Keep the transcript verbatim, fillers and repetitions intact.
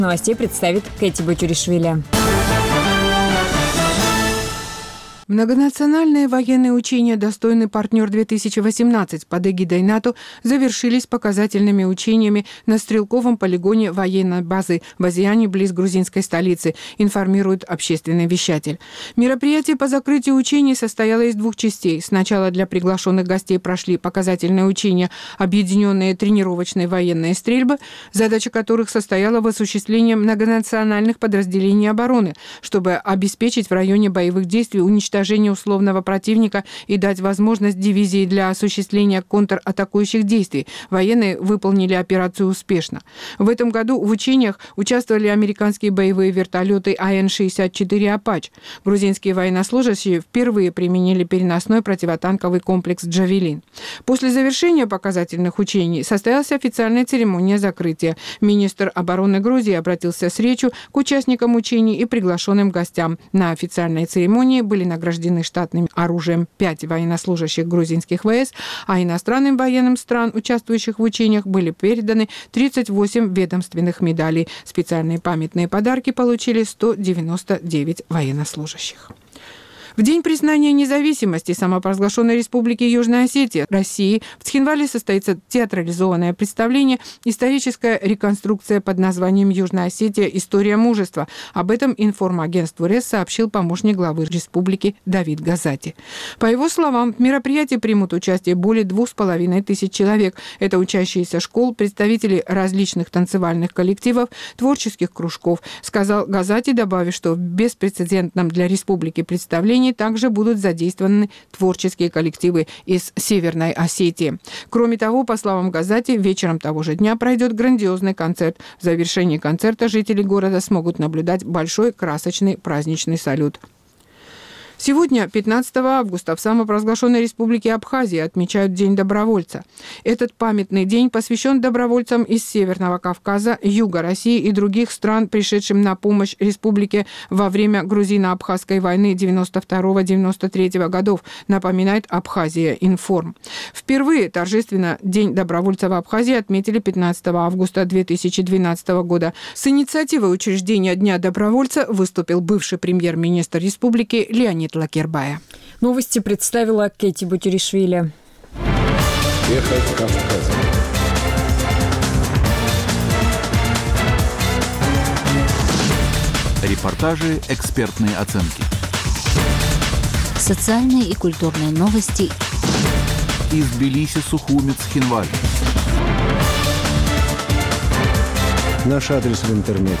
Новостей представит Кэти Бутюришвили. Многонациональные военные учения «Достойный партнер-две тысячи восемнадцать» под эгидой НАТО завершились показательными учениями на стрелковом полигоне военной базы в Азиане близ грузинской столицы, информирует общественный вещатель. Мероприятие по закрытию учений состояло из двух частей. Сначала для приглашенных гостей прошли показательные учения «Объединенные тренировочные военные стрельбы», задача которых состояла в осуществлении многонациональных подразделений обороны, чтобы обеспечить в районе боевых действий уничтожение условного противника и дать возможность дивизии для осуществления контратакующих действий. Военные выполнили операцию успешно. В этом году в учениях участвовали американские боевые вертолеты А Н шестьдесят четыре «Апач». Грузинские военнослужащие впервые применили переносной противотанковый комплекс «Джавелин». После завершения показательных учений состоялась официальная церемония закрытия. Министр обороны Грузии обратился с речью к участникам учений и приглашенным гостям. На официальной церемонии были награждены штатным оружием пять военнослужащих грузинских вэ эс, а иностранным военным стран, участвующих в учениях, были переданы тридцать восемь ведомственных медалей. Специальные памятные подарки получили сто девяносто девять военнослужащих. В день признания независимости самопровозглашенной Республики Южная Осетия России в Цхинвале состоится театрализованное представление «Историческая реконструкция» под названием «Южная Осетия. История мужества». Об этом информагентству РЭС сообщил помощник главы республики Давид Газати. По его словам, в мероприятии примут участие более двух с половиной тысяч человек. Это учащиеся школ, представители различных танцевальных коллективов, творческих кружков, сказал Газати, добавив, что в беспрецедентном для республики представлении также будут задействованы творческие коллективы из Северной Осетии. Кроме того, по словам Газати, вечером того же дня пройдет грандиозный концерт. В завершении концерта жители города смогут наблюдать большой красочный праздничный салют. Сегодня, пятнадцатого августа, в самопровозглашенной Республике Абхазия отмечают День добровольца. Этот памятный день посвящен добровольцам из Северного Кавказа, Юга России и других стран, пришедшим на помощь республике во время грузино-абхазской войны девяносто второго — девяносто третьего годов, напоминает Абхазия Информ. Впервые торжественно День добровольца в Абхазии отметили пятнадцатого августа две тысячи двенадцатого года. С инициативой учреждения Дня добровольца выступил бывший премьер-министр республики Леонид Лакербая. Новости представила Кэти Бутюришвили. Эхо Кавказа. Репортажи, экспертные оценки. Социальные и культурные новости. Из Тбилиси, Сухуми, Цхинвали. Наш адрес в интернете